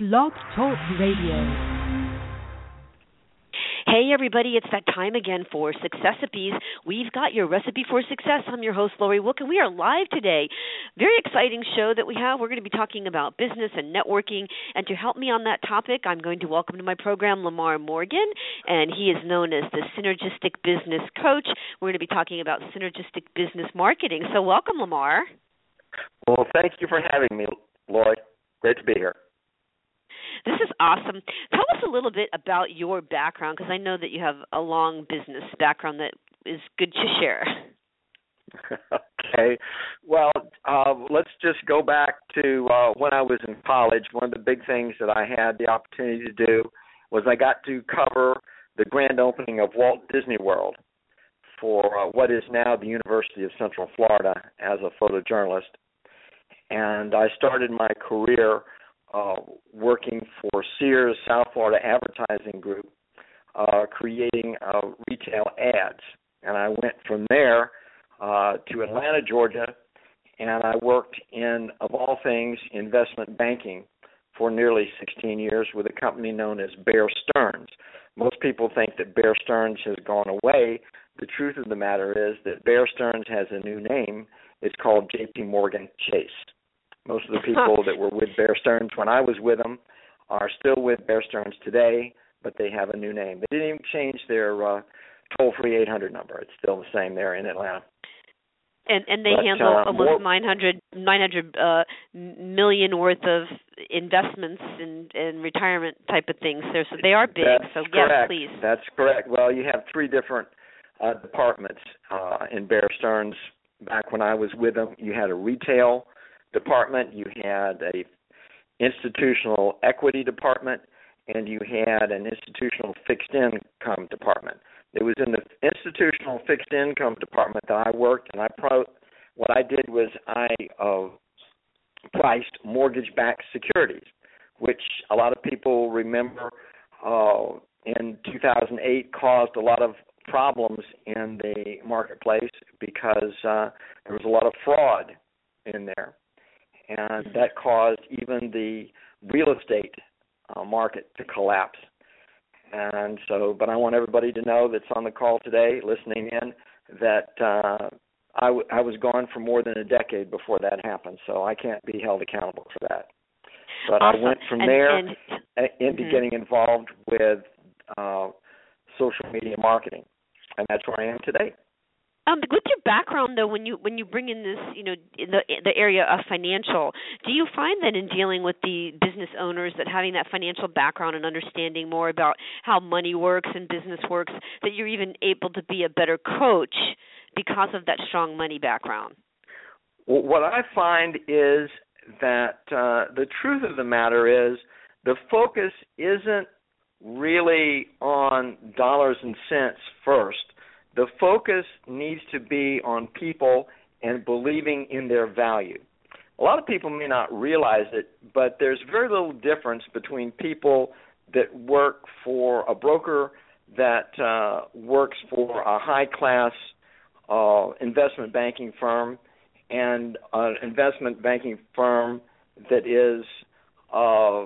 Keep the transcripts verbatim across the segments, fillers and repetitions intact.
Blog Talk Radio. Hey everybody, it's that time again for Succesipes. We've got your recipe for success. I'm your host, Lori Wilk, and we are live today. Very exciting show that we have. We're going to be talking about business and networking, and to help me on that topic, I'm going to welcome to my program Lamar Morgan, and he is known as the Synergistic Business Coach. We're going to be talking about synergistic business marketing. So welcome, Lamar. Well, thank you for having me, Lori. Great to be here. This is awesome. Tell us a little bit about your background, because I know that you have a long business background that is good to share. Okay. Well, uh, let's just go back to uh, when I was in college. One of the big things that I had the opportunity to do was I got to cover the grand opening of Walt Disney World for uh, what is now the University of Central Florida as a photojournalist. And I started my career Uh, working for Sears South Florida Advertising Group, uh, creating uh, retail ads. And I went from there uh, to Atlanta, Georgia, and I worked in, of all things, investment banking for nearly sixteen years with a company known as Bear Stearns. Most people think that Bear Stearns has gone away. The truth of the matter is that Bear Stearns has a new name. It's called J P Morgan Chase. Most of the people that were with Bear Stearns when I was with them are still with Bear Stearns today, but they have a new name. They didn't even change their uh, toll-free eight hundred number. It's still the same there in Atlanta. And and they but, handle uh, almost more, nine hundred, nine hundred uh, million worth of investments and, and retirement type of things there. So they are big. That's so correct. yes, please. That's correct. Well, you have three different uh, departments uh, in Bear Stearns. Back when I was with them, you had a retail department, you had a institutional equity department, and you had an institutional fixed income department. It was in the institutional fixed income department that I worked, and I pro- what I did was I uh, priced mortgage-backed securities, which a lot of people remember uh, in two thousand eight caused a lot of problems in the marketplace because uh, there was a lot of fraud in there. And that caused even the real estate uh, market to collapse. And so, but I want everybody to know that's on the call today, listening in, that uh, I, w- I was gone for more than a decade before that happened, so I can't be held accountable for that. But awesome. I went from and, there and, into mm-hmm. getting involved with uh, social media marketing, and that's where I am today. Um, with your background, though, when you when you bring in this, you know, in the the area of financial, do you find that in dealing with the business owners that having that financial background and understanding more about how money works and business works, that you're even able to be a better coach because of that strong money background? Well, what I find is that uh, the truth of the matter is the focus isn't really on dollars and cents first. The focus needs to be on people and believing in their value. A lot of people may not realize it, but there's very little difference between people that work for a broker that uh, works for a high-class uh, investment banking firm and an investment banking firm that is uh,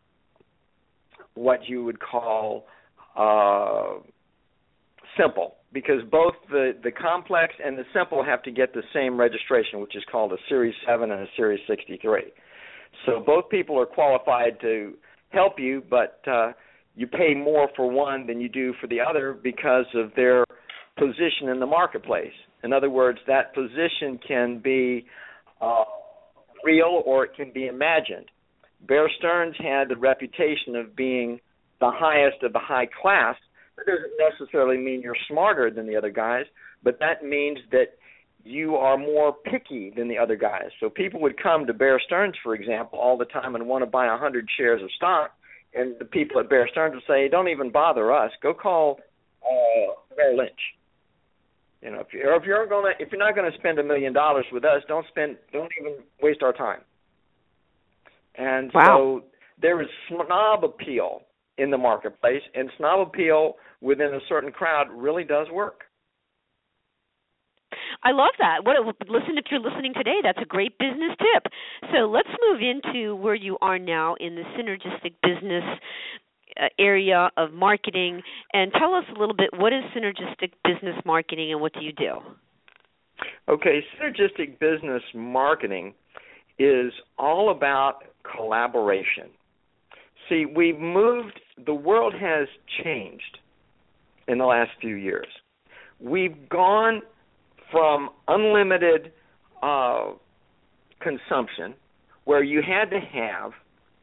what you would call uh, simple. Because both the, the complex and the simple have to get the same registration, which is called a Series seven and a Series sixty-three. So both people are qualified to help you, but uh, you pay more for one than you do for the other because of their position in the marketplace. In other words, that position can be uh, real or it can be imagined. Bear Stearns had the reputation of being the highest of the high class. That doesn't necessarily mean you're smarter than the other guys, but that means that you are more picky than the other guys. So people would come to Bear Stearns, for example, all the time and want to buy one hundred shares of stock, and the people at Bear Stearns would say, don't even bother us. Go call uh, Merrill Lynch. You know, if you're, if you're going to, if you're not going to spend a million dollars with us, don't spend, don't even waste our time. And wow. so there is snob appeal in the marketplace, and snob appeal within a certain crowd really does work. I love that. What listen if you're listening today, that's a great business tip. So let's move into where you are now in the synergistic business uh, area of marketing, and tell us a little bit, what is synergistic business marketing and what do you do? Okay, synergistic business marketing is all about collaboration. See, we've moved, the world has changed in the last few years. We've gone from unlimited uh, consumption, where you had to have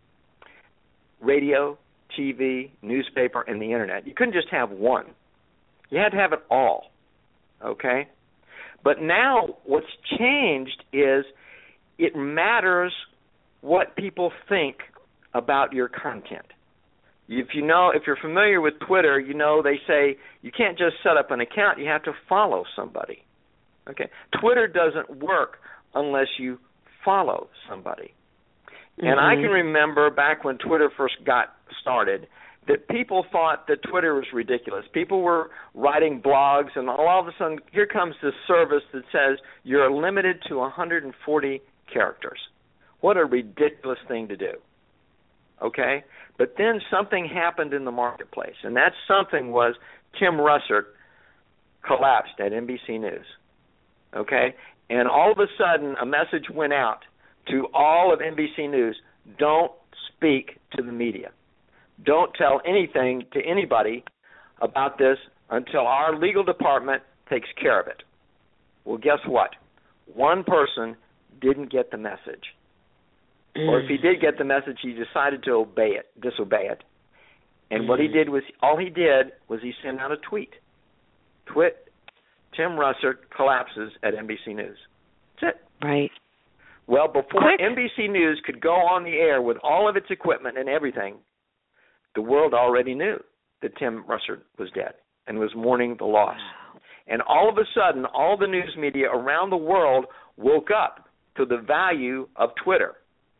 radio, T V, newspaper, and the internet. You couldn't just have one. You had to have it all, okay? But now what's changed is it matters what people think about your content. If you know, if you're familiar with Twitter, you know they say you can't just set up an account, you have to follow somebody. Okay? Twitter doesn't work unless you follow somebody. Mm-hmm. And I can remember back when Twitter first got started that people thought that Twitter was ridiculous. People were writing blogs, and all of a sudden, here comes this service that says you're limited to one hundred forty characters. What a ridiculous thing to do. Okay? But then something happened in the marketplace, and that something was Tim Russert collapsed at N B C News. Okay? And all of a sudden, a message went out to all of N B C News, don't speak to the media. Don't tell anything to anybody about this until our legal department takes care of it. Well, guess what? One person didn't get the message. Mm. Or if he did get the message, he decided to obey it, disobey it. And mm. what he did was, all he did was he sent out a tweet. Twit, Tim Russert collapses at N B C News. That's it. Right. Well, before Quick. N B C News could go on the air with all of its equipment and everything, the world already knew that Tim Russert was dead and was mourning the loss. And all of a sudden, all the news media around the world woke up to the value of Twitter.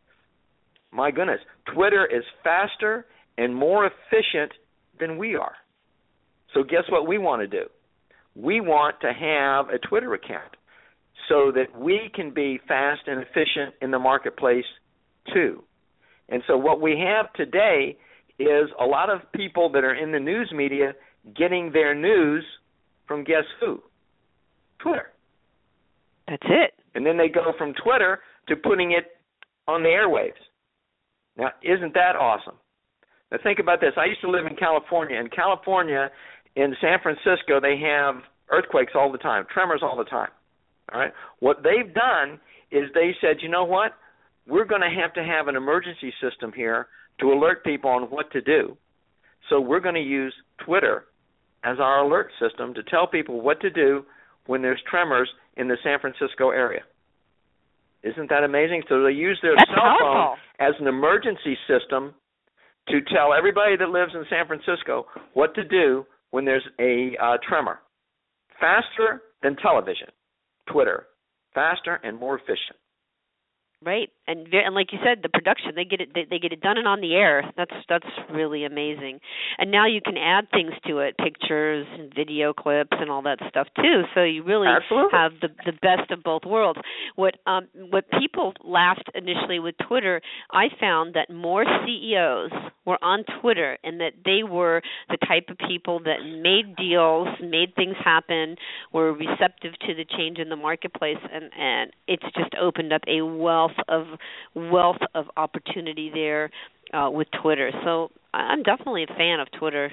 My goodness, Twitter is faster and more efficient than we are. So guess what we want to do? We want to have a Twitter account so that we can be fast and efficient in the marketplace too. And so what we have today is a lot of people that are in the news media getting their news from guess who? Twitter. That's it. And then they go from Twitter to putting it on the airwaves. Now, isn't that awesome? Now, think about this. I used to live in California. In California, in San Francisco, they have earthquakes all the time, tremors all the time. All right. What they've done is they said, you know what? We're going to have to have an emergency system here to alert people on what to do. So we're going to use Twitter as our alert system to tell people what to do when there's tremors in the San Francisco area. Isn't that amazing? So they use their That's cell powerful. phone as an emergency system to tell everybody that lives in San Francisco what to do when there's a uh, tremor. Faster than television, Twitter. Faster and more efficient. Right, and and like you said, the production, they get it they, they get it done and on the air. That's that's really amazing. And now you can add things to it, pictures and video clips and all that stuff too. So you really Absolutely. have the the best of both worlds. What um what people laughed initially with Twitter, I found that more C E Os were on Twitter, and that they were the type of people that made deals, made things happen, were receptive to the change in the marketplace, and and it's just opened up a wealth of wealth of opportunity there uh, with Twitter. So I'm definitely a fan of Twitter.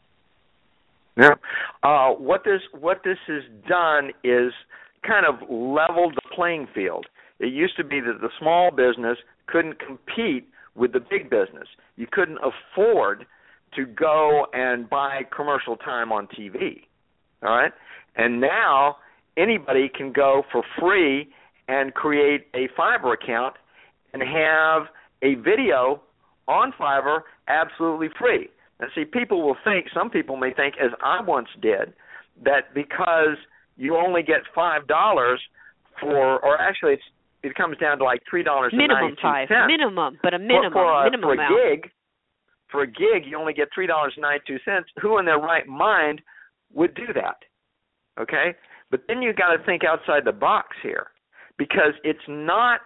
Yeah. Uh, what this what this has done is kind of leveled the playing field. It used to be that the small business couldn't compete with the big business. You couldn't afford to go and buy commercial time on T V. All right? And now anybody can go for free and create a Fiverr account and have a video on Fiverr absolutely free. Now, see, people will think, some people may think, as I once did, that because you only get five dollars for, or actually it's, it comes down to like three dollars and ninety-two cents. Minimum five, minimum, but a minimum, for, for a, minimum for a amount. gig, for a gig, you only get three dollars and ninety-two cents. Who in their right mind would do that? Okay? But then you got to think outside the box here, because it's not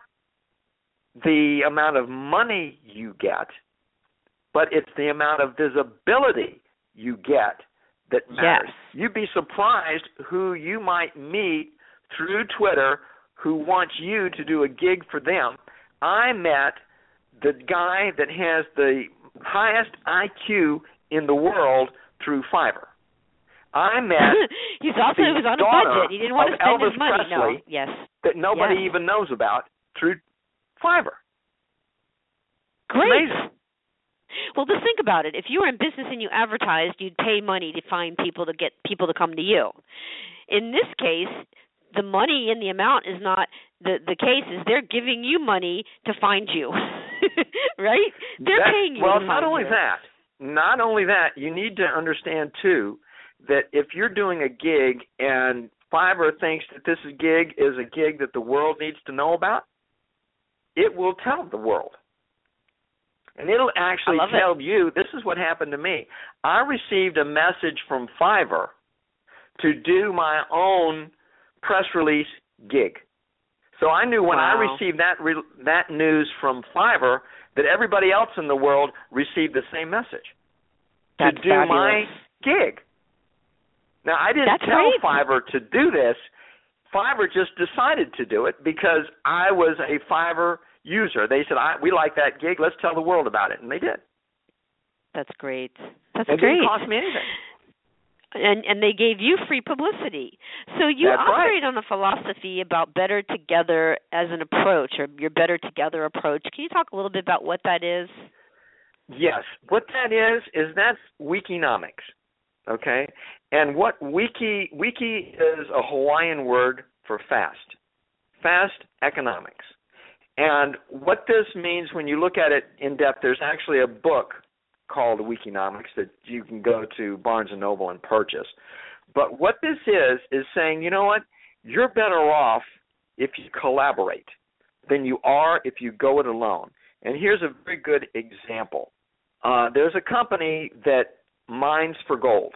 the amount of money you get, but it's the amount of visibility you get that matters. Yes. You'd be surprised who you might meet through Twitter who wants you to do a gig for them. I met the guy that has the highest I Q in the world through Fiverr. I met He's also the he was on a daughter budget. He didn't want to of spend Elvis his money. Presley No. Yes. that nobody yes. even knows about through Fiverr. Great. Amazing. Well, just think about it. If you were in business and you advertised, you'd pay money to find people to get people to come to you. In this case, the money and the amount is not the the case. Is they're giving you money to find you, right? They're That's, paying you. Well, to not find only you. that, not only that, you need to understand too that if you're doing a gig and Fiverr thinks that this gig is a gig that the world needs to know about, it will tell the world. And it'll actually tell it. you, this is what happened to me. I received a message from Fiverr to do my own press release gig. So I knew when wow. I received that re- that news from Fiverr that everybody else in the world received the same message. That's to do fabulous. my gig. Now, I didn't That's tell great. Fiverr to do this. Fiverr just decided to do it because I was a Fiverr user. They said, I, we like that gig. Let's tell the world about it. And they did. That's great. That's it great. It didn't cost me anything. And and they gave you free publicity. So you That's operate right. on a philosophy about better together as an approach, or your better together approach. Can you talk a little bit about what that is? Yes. What that is, is that's Wikinomics, okay? And what Wiki, Wiki is a Hawaiian word for fast, fast economics. And what this means when you look at it in depth, there's actually a book called Wikinomics that you can go to Barnes and Noble and purchase. But what this is, is saying, you know what, you're better off if you collaborate than you are if you go it alone. And here's a very good example. Uh, there's a company that mines for gold,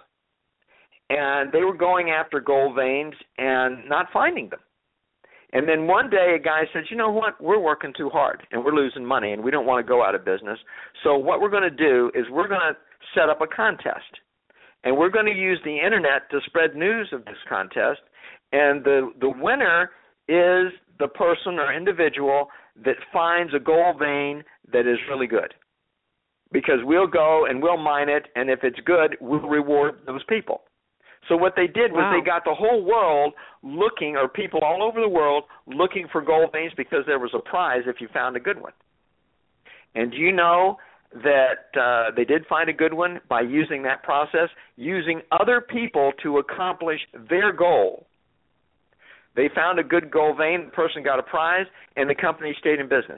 and they were going after gold veins and not finding them. And then one day a guy said, you know what, we're working too hard and we're losing money and we don't want to go out of business. So what we're going to do is we're going to set up a contest. And we're going to use the Internet to spread news of this contest. And the, the winner is the person or individual that finds a gold vein that is really good. Because we'll go and we'll mine it, and if it's good, we'll reward those people. So what they did was wow. they got the whole world looking, or people all over the world looking for gold veins because there was a prize if you found a good one. And do you know that uh, they did find a good one by using that process, using other people to accomplish their goal? They found a good gold vein, the person got a prize, and the company stayed in business.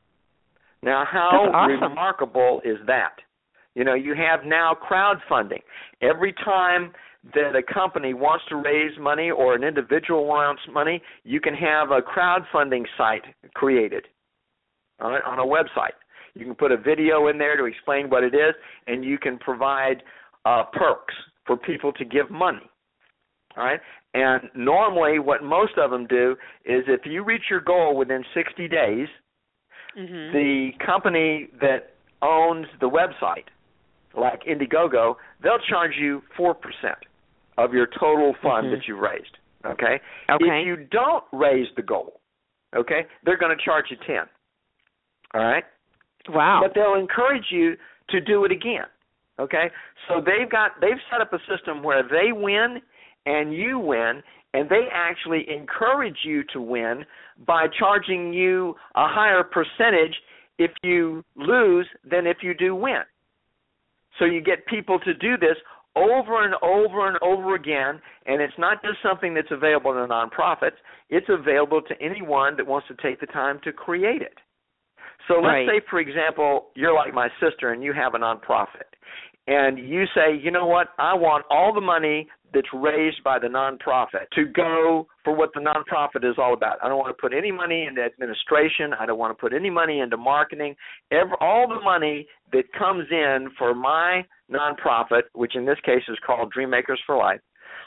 Now, how That's awesome. remarkable is that? You know, you have now crowdfunding. Every time that a company wants to raise money or an individual wants money, you can have a crowdfunding site created on a, on a website. You can put a video in there to explain what it is, and you can provide uh, perks for people to give money. All right? And normally what most of them do is if you reach your goal within sixty days, mm-hmm. the company that owns the website, like Indiegogo, they'll charge you four percent of your total fund mm-hmm. that you've raised, okay? Okay. If you don't raise the goal, okay, they're going to charge you ten, all right? Wow. But they'll encourage you to do it again, okay? So they've got they've set up a system where they win and you win, and they actually encourage you to win by charging you a higher percentage if you lose than if you do win. So you get people to do this over and over and over again, and it's not just something that's available to nonprofits. It's available to anyone that wants to take the time to create it. So let's right. say, for example, you're like my sister and you have a nonprofit, and you say, you know what, I want all the money that's raised by the nonprofit to go for what the nonprofit is all about. I don't want to put any money into administration. I don't want to put any money into marketing. Every, all the money that comes in for my nonprofit, which in this case is called Dream Makers for Life,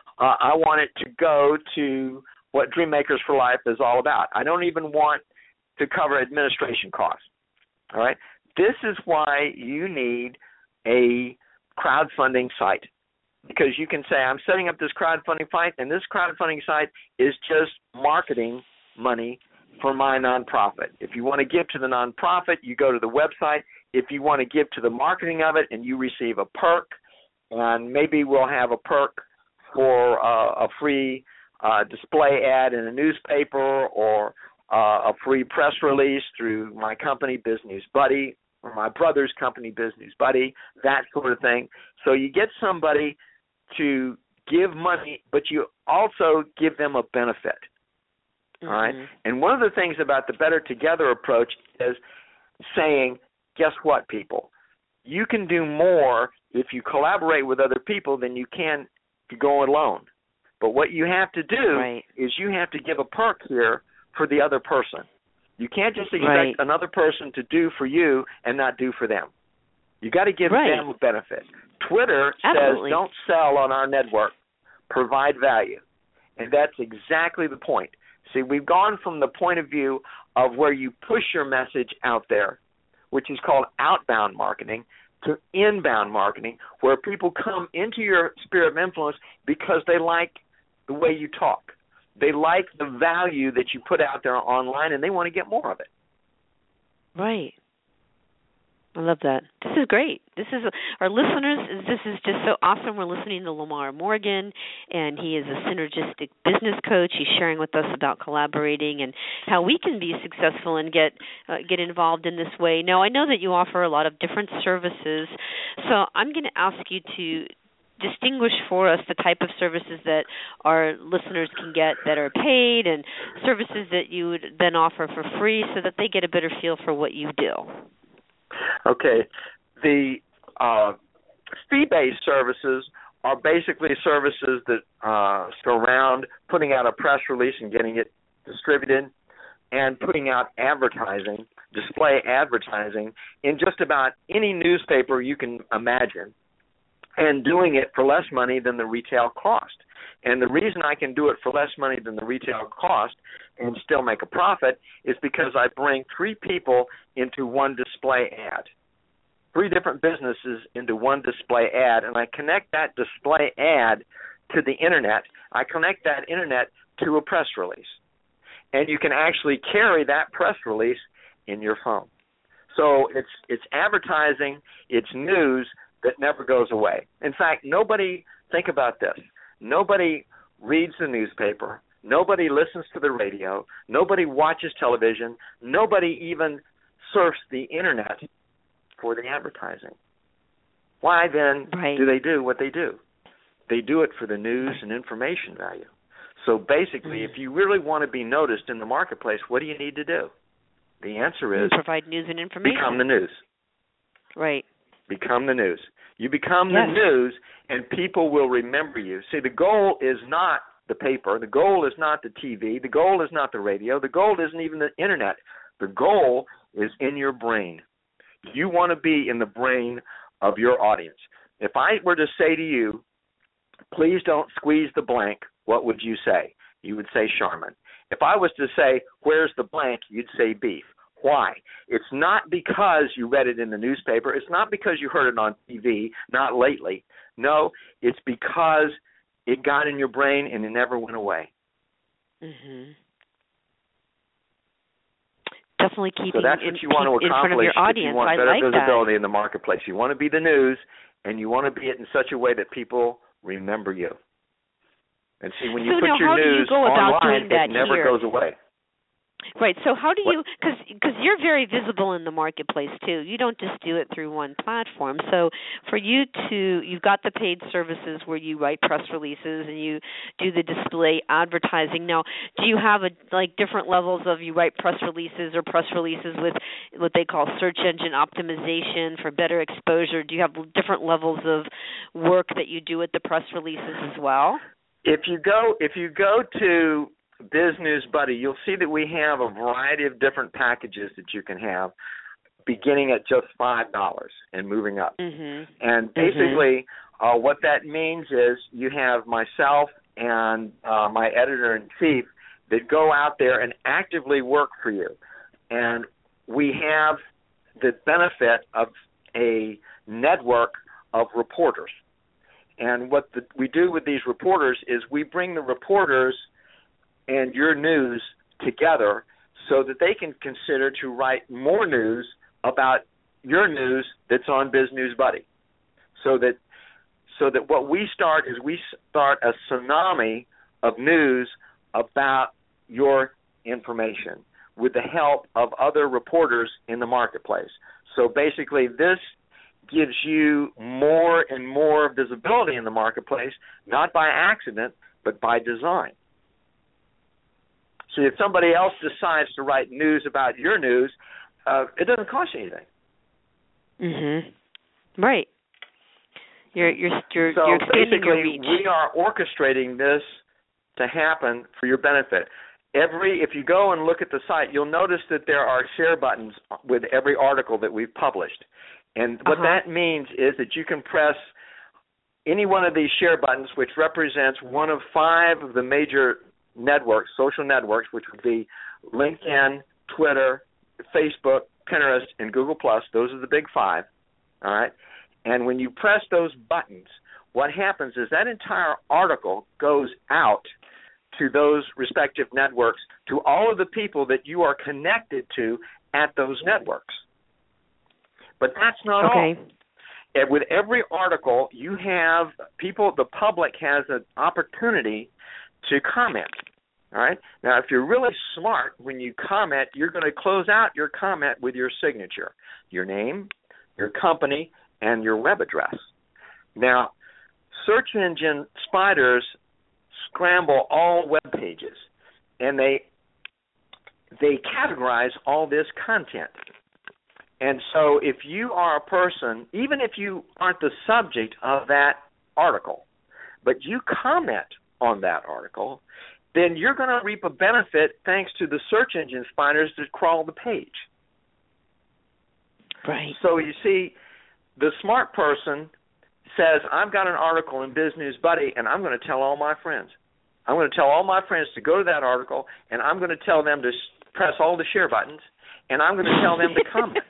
uh, I want it to go to what Dream Makers for Life is all about. I don't even want to cover administration costs. All right? This is why you need a crowdfunding site, because you can say, I'm setting up this crowdfunding site, and this crowdfunding site is just marketing money for my nonprofit. If you want to give to the nonprofit, you go to the website. If you want to give to the marketing of it and you receive a perk, and maybe we'll have a perk for uh, a free uh, display ad in a newspaper, or uh, a free press release through my company, Biz News Buddy, or my brother's company, Biz News Buddy, that sort of thing. So you get somebody to give money, but you also give them a benefit. Mm-hmm. All right? And one of the things about the Better Together approach is saying, guess what, people? You can do more if you collaborate with other people than you can if you go alone. But what you have to do right. is you have to give a perk here for the other person. You can't just expect right. another person to do for you and not do for them. You got to give right. them a benefit. Twitter Absolutely. says don't sell on our network, provide value. And that's exactly the point. See, we've gone from the point of view of where you push your message out there, which is called outbound marketing, to inbound marketing, where people come into your sphere of influence because they like the way you talk. They like the value that you put out there online, and they want to get more of it. Right. I love that. This is great. This is our listeners. This is just so awesome. We're listening to Lamar Morgan, and he is a synergistic business coach. He's sharing with us about collaborating and how we can be successful and get uh, get involved in this way. Now, I know that you offer a lot of different services, so I'm going to ask you to distinguish for us the type of services that our listeners can get that are paid, and services that you would then offer for free, so that they get a better feel for what you do. Okay. The uh, fee-based services are basically services that uh, surround putting out a press release and getting it distributed, and putting out advertising, display advertising, in just about any newspaper you can imagine, and doing it for less money than the retail cost. And the reason I can do it for less money than the retail cost and still make a profit is because I bring three people into one display ad, three different businesses into one display ad, and I connect that display ad to the Internet. I connect that Internet to a press release. And you can actually carry that press release in your phone. So it's it's advertising, it's news that never goes away. In fact, nobody, think about this, nobody reads the newspaper, nobody listens to the radio, nobody watches television, nobody even surfs the Internet for the advertising. Why then right. do they do what they do? They do it for the news and information value. So basically, mm. if you really want to be noticed in the marketplace, what do you need to do? The answer is you provide news and information. Become the news. Right. Become the news. You become yes. the news, and people will remember you. See, the goal is not the paper. The goal is not the T V. The goal is not the radio. The goal isn't even the Internet. The goal is in your brain. You want to be in the brain of your audience. If I were to say to you, please don't squeeze the blank, what would you say? You would say Charmin. If I was to say, where's the blank, you'd say beef. Why? It's not because you read it in the newspaper. It's not because you heard it on T V, not lately. No, it's because it got in your brain and it never went away. Mm-hmm. Definitely keeping so that's what you in, want to in front of accomplish your audience. if you want I better like visibility that. in the marketplace. You want to be the news, and you want to be it in such a way that people remember you. And see, when you so put now, your how do you news go about online, doing that it never here? goes away. Right. So how do you, because because you're very visible in the marketplace too. You don't just do it through one platform. So for you to, you've got the paid services where you write press releases and you do the display advertising. Now, do you have a, like different levels of you write press releases or press releases with what they call search engine optimization for better exposure? Do you have different levels of work that you do with the press releases as well? If you go, if you go to Biz News Buddy, you'll see that we have a variety of different packages that you can have, beginning at just five dollars and moving up. Mm-hmm. And basically, Uh, what that means is you have myself and uh, my editor-in-chief that go out there and actively work for you. And we have the benefit of a network of reporters. And what the, we do with these reporters is we bring the reporters and your news together so that they can consider to write more news about your news that's on Biz News Buddy. So that so that what we start is we start a tsunami of news about your information with the help of other reporters in the marketplace. So basically this gives you more and more visibility in the marketplace, not by accident, but by design. So if somebody else decides to write news about your news, uh, it doesn't cost you anything. Mm-hmm. Right. You're you're you're, so you're extending your reach. We are orchestrating this to happen for your benefit. Every if you go and look at the site, you'll notice that there are share buttons with every article that we've published. And what uh-huh. that means is that you can press any one of these share buttons, which represents one of five of the major networks, social networks, which would be LinkedIn, Twitter, Facebook, Pinterest, and Google Plus. Those are the big five, all right? And when you press those buttons, what happens is that entire article goes out to those respective networks, to all of the people that you are connected to at those networks. But that's not okay. all. And with every article, you have people, the public has an opportunity to comment. All right? Now, if you're really smart, when you comment, you're going to close out your comment with your signature, your name, your company, and your web address. Now, search engine spiders scramble all web pages, and they they categorize all this content. And so if you are a person, even if you aren't the subject of that article, but you comment on that article, then you're going to reap a benefit thanks to the search engine spiders that crawl the page. Right. So you see, the smart person says, I've got an article in Biz News Buddy, and I'm going to tell all my friends. I'm going to tell all my friends to go to that article, and I'm going to tell them to press all the share buttons, and I'm going to tell them to comment.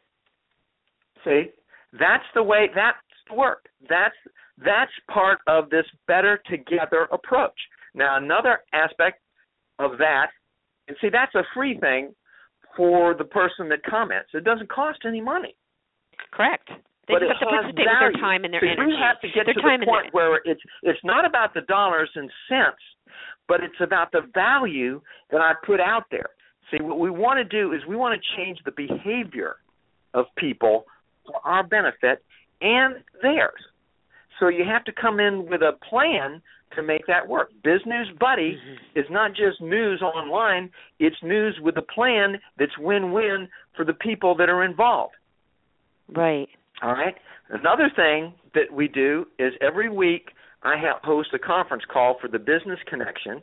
See, that's the way that's the work. That's that's part of this better together approach. Now, another aspect of that, and see, that's a free thing for the person that comments. It doesn't cost any money. Correct. They but just it have to has participate value. with their time and their so energy. You have to get their to time the point and where it's it's not about the dollars and cents, but it's about the value that I put out there. See, what we want to do is we want to change the behavior of people for our benefit and theirs. So you have to come in with a plan to make that work. Biz News Buddy mm-hmm. is not just news online. It's news with a plan that's win-win for the people that are involved. Right. All right. Another thing that we do is every week I have host a conference call for the Business Connection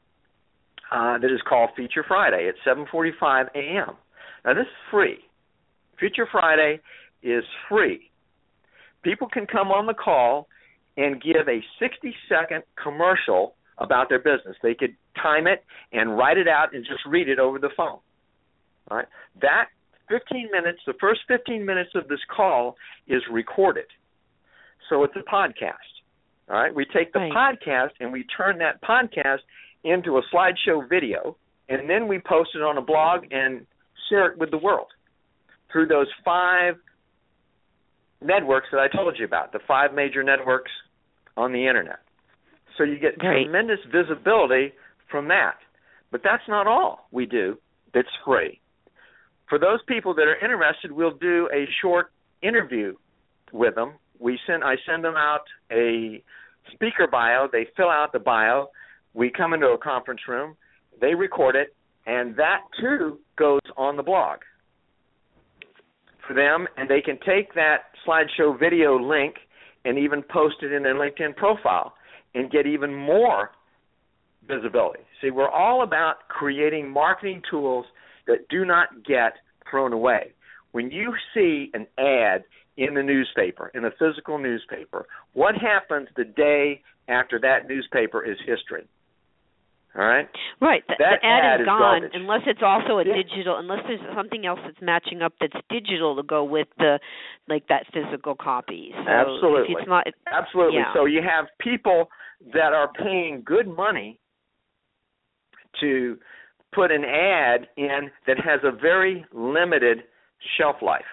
uh, that is called Feature Friday at seven forty-five a.m. Now, this is free. Feature Friday is free. People can come on the call and give a sixty-second commercial about their business. They could time it and write it out and just read it over the phone. All right. That fifteen minutes, the first fifteen minutes of this call is recorded. So it's a podcast. All right. We take the right. podcast and we turn that podcast into a slideshow video, and then we post it on a blog and share it with the world through those five networks that I told you about, the five major networks on the Internet. So you get Great. tremendous visibility from that. But that's not all we do that's free. For those people that are interested, we'll do a short interview with them. We send I send them out a speaker bio. They fill out the bio. We come into a conference room. They record it, and that, too, goes on the blog for them, and they can take that slideshow video link and even post it in their LinkedIn profile and get even more visibility. See, we're all about creating marketing tools that do not get thrown away. When you see an ad in the newspaper, in a physical newspaper, what happens the day after that newspaper is history? All right? Right. The, that the ad, ad is is gone garbage. unless it's also a Yeah. digital, unless there's something else that's matching up that's digital to go with the, like that physical copy. So Absolutely. If it's not, Absolutely. Yeah. So you have people that are paying good money to put an ad in that has a very limited shelf life.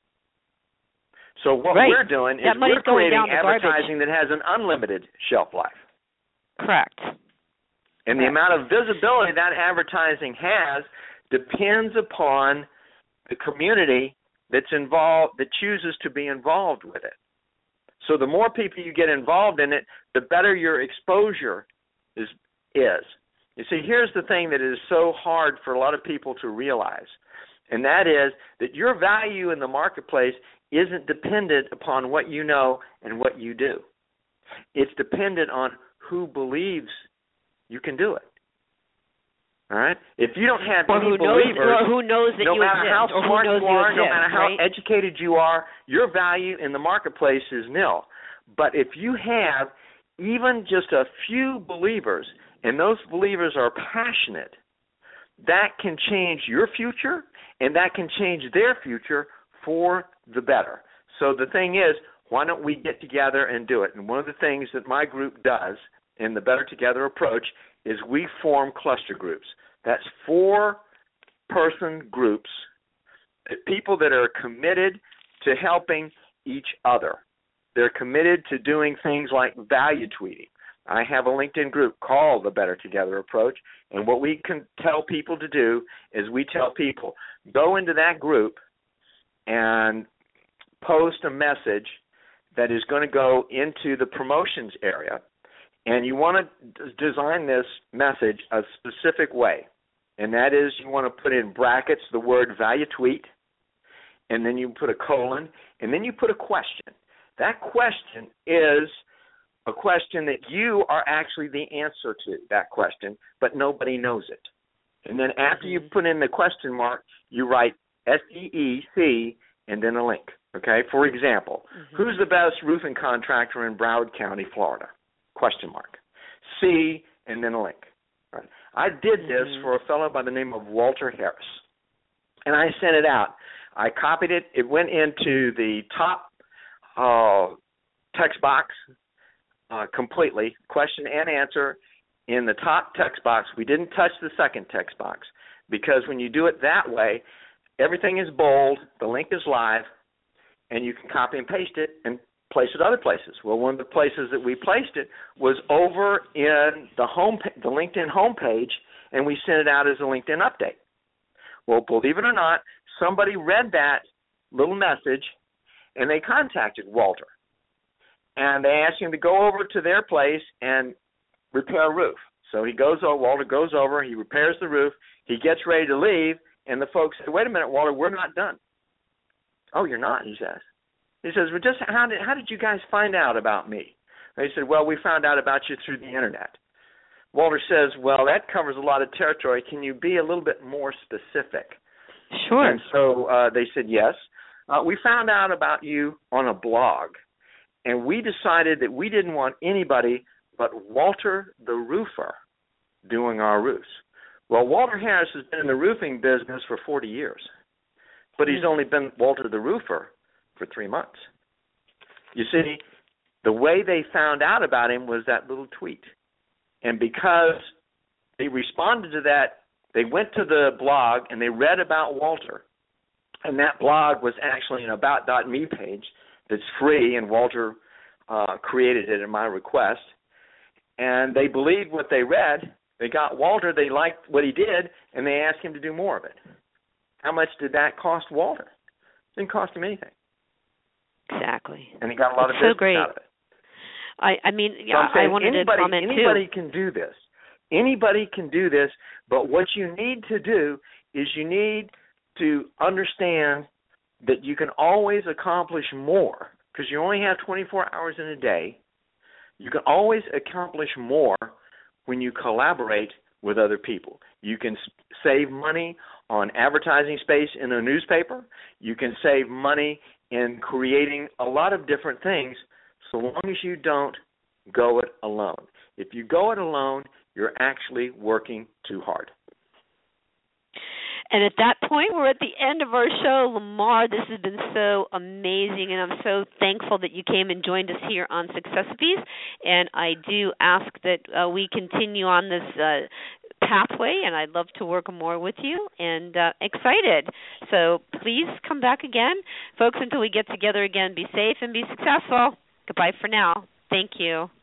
So what Right. we're doing is That money's we're going creating down the advertising garbage. that has an unlimited shelf life. Correct. And the amount of visibility that advertising has depends upon the community that's involved, that chooses to be involved with it. So the more people you get involved in it, the better your exposure is. is. You see, here's the thing that is so hard for a lot of people to realize, and that is that your value in the marketplace isn't dependent upon what you know and what you do. It's dependent on who believes you can do it. All right? If you don't have Or any who knows, believers, or who knows that no you matter exist, how or who smart knows you are, exist, no matter how right? educated you are, your value in the marketplace is nil. But if you have even just a few believers, and those believers are passionate, that can change your future, and that can change their future for the better. So the thing is, why don't we get together and do it? And one of the things that my group does in the Better Together approach is we form cluster groups. That's four-person groups, people that are committed to helping each other. They're committed to doing things like value tweeting. I have a LinkedIn group called the Better Together Approach, and what we can tell people to do is we tell people, go into that group and post a message that is going to go into the promotions area, and you want to design this message a specific way, and that is you want to put in brackets the word value tweet, and then you put a colon, and then you put a question. That question is a question that you are actually the answer to, that question, but nobody knows it. And then after you put in the question mark, you write S E E C and then a link, okay? For example, mm-hmm. who's the best roofing contractor in Broward County, Florida? Question mark. C and then a link. Right. I did this mm-hmm. for a fellow by the name of Walter Harris, and I sent it out. I copied it. It went into the top uh, text box uh, completely, question and answer in the top text box. We didn't touch the second text box because when you do it that way, everything is bold, the link is live, and you can copy and paste it and place it other places. Well, one of the places that we placed it was over in the home, the LinkedIn homepage, and we sent it out as a LinkedIn update. Well, believe it or not, somebody read that little message, and they contacted Walter. And they asked him to go over to their place and repair a roof. So he goes over, Walter goes over, he repairs the roof, he gets ready to leave, and the folks say, wait a minute, Walter, we're not done. Oh, you're not, he says. He says, well, just how did, how did you guys find out about me? And he said, well, we found out about you through the Internet. Walter says, well, that covers a lot of territory. Can you be a little bit more specific? Sure. And so uh, they said, yes. Uh, we found out about you on a blog, and we decided that we didn't want anybody but Walter the roofer doing our roofs. Well, Walter Harris has been in the roofing business for forty years, but he's only been Walter the roofer for three months. You see, the way they found out about him was that little tweet. And because they responded to that, they went to the blog and they read about Walter. And that blog was actually an about dot me page that's free, and Walter uh, created it at my request. And they believed what they read. They got Walter, they liked what he did, and they asked him to do more of it. How much did that cost Walter? It didn't cost him anything. Exactly. And he got a lot it's of business so great. out of it. I, I mean, So yeah, saying, I wanted anybody, to comment anybody too. Anybody can do this. Anybody can do this, but what you need to do is you need to understand that you can always accomplish more because you only have twenty-four hours in a day. You can always accomplish more when you collaborate with other people. You can save money on advertising space in a newspaper. You can save money in creating a lot of different things so long as you don't go it alone. If you go it alone, you're actually working too hard. And at that point, we're at the end of our show. Lamar, this has been so amazing, and I'm so thankful that you came and joined us here on Successpies. And I do ask that uh, we continue on this uh, pathway, and I'd love to work more with you, and uh, excited. So please come back again. Folks, until we get together again, be safe and be successful. Goodbye for now. Thank you.